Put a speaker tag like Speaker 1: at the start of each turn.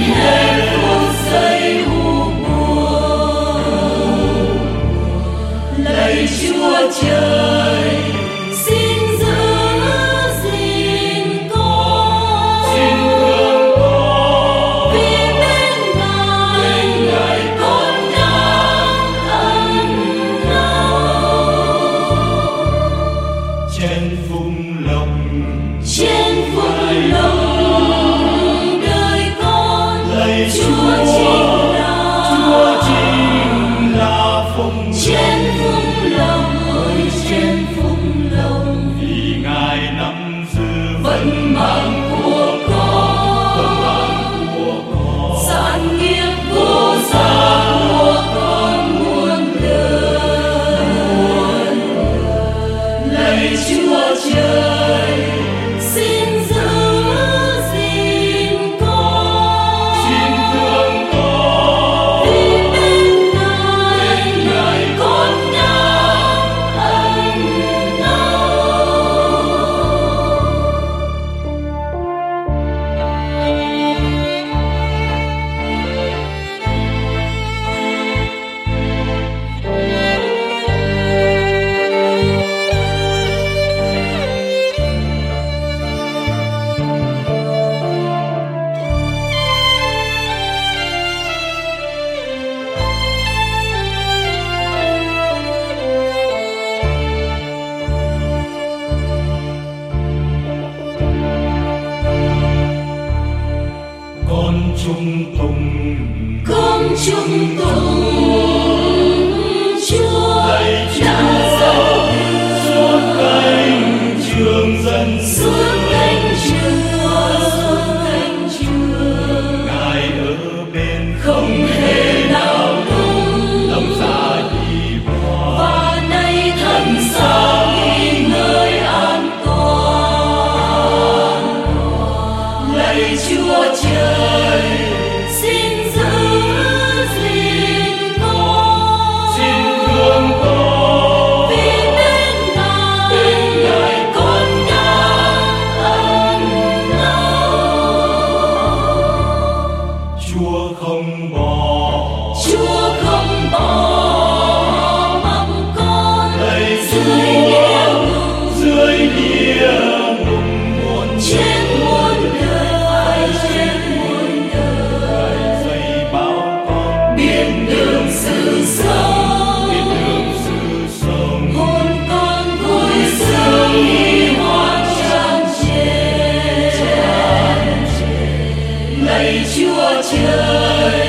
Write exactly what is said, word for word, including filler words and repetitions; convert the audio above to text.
Speaker 1: hết phút giây u buồn. Lạy Chúa Trời, xin giữ gìn con,
Speaker 2: xin thương con,
Speaker 1: vì bên Ngài con đang ẩn náu.
Speaker 2: trên phung lồng
Speaker 1: Trên phụng lồng đời con,
Speaker 2: lạy
Speaker 1: Chúa chính là
Speaker 2: Chúa chính là phụng
Speaker 1: trên phụng lồng, ơi trên phụng lồng,
Speaker 2: vì Ngài nắm giữ
Speaker 1: vận mạng của
Speaker 2: vận mạng
Speaker 1: con,
Speaker 2: của con.
Speaker 1: sản nghiệp vô giá của con muôn đời. Lạy Chúa Trời, xin giữ gìn con,
Speaker 2: Xin thương con,
Speaker 1: vì bên Ngài con đang ẩn náu.
Speaker 2: con trung tùng
Speaker 1: Con chung tùng Chúa
Speaker 2: lạy
Speaker 1: đã
Speaker 2: Chúa
Speaker 1: dẫn
Speaker 2: suốt cánh trường dân
Speaker 1: suốt cánh trường, suốt cánh trường,
Speaker 2: Ngài ở bên
Speaker 1: không hề nào đúng,
Speaker 2: lòng dạ đi qua.
Speaker 1: và nay thần xa nghỉ ngơi an toàn. Lạy Chúa Trời, xin giữ gìn con,
Speaker 2: Xin thương con,
Speaker 1: vì bên Ngài con đang ẩn náu.
Speaker 2: Chúa không bỏ
Speaker 1: Chúa không bỏ mặc con
Speaker 2: lạy
Speaker 1: dưới địa ngục,
Speaker 2: dưới địa ngục muôn
Speaker 1: trên muôn đời, trên muôn đời,
Speaker 2: dạy bảo con
Speaker 1: biết đường sự sống,
Speaker 2: biết đường sự sống.
Speaker 1: hồn con vui sướng khi hoan tràn trề. Lạy Chúa Trời,